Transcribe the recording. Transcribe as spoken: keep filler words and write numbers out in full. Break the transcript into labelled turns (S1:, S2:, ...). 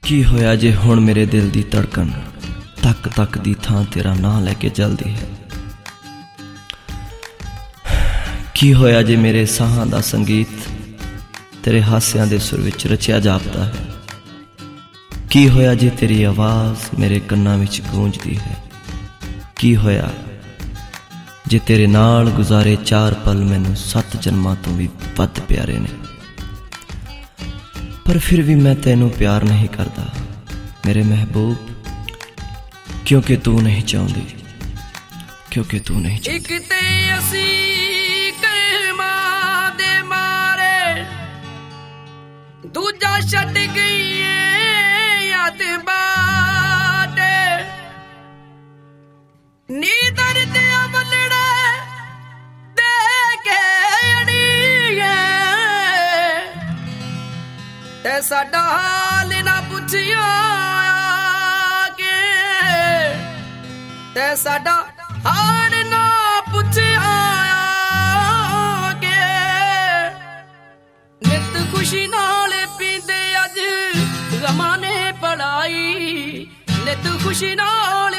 S1: की होया जे हुण मेरे दिल दी धड़कन तक तक दी थां तेरा नां लैके चलदी है। की होया जे मेरे साहां दा संगीत तेरे हास्यां दे सुर विच रचिया जापदा है। की होया जे तेरी आवाज़ मेरे कन्नां विच गूंजदी है। की होया जे तेरे नाल गुजारे चार पल मैनू सत्त जन्मां तो भी वध प्यारे ने। पर फिर भी मैं तेनू प्यार नहीं करता मेरे महबूब, क्योंकि तू नहीं चाहती, क्योंकि तू नहीं चाहती।
S2: एक ते असी कलमा दे मारे दूजा छट गई याद बाटे नी दर्द अमलड़ा दे के अड़िए ते साडा हाल ना पुछिया के ते साडा हाल ना पुछिया के नित खुशी नाल पींदे अज गमां ने पढ़ाई नित खुशी नाल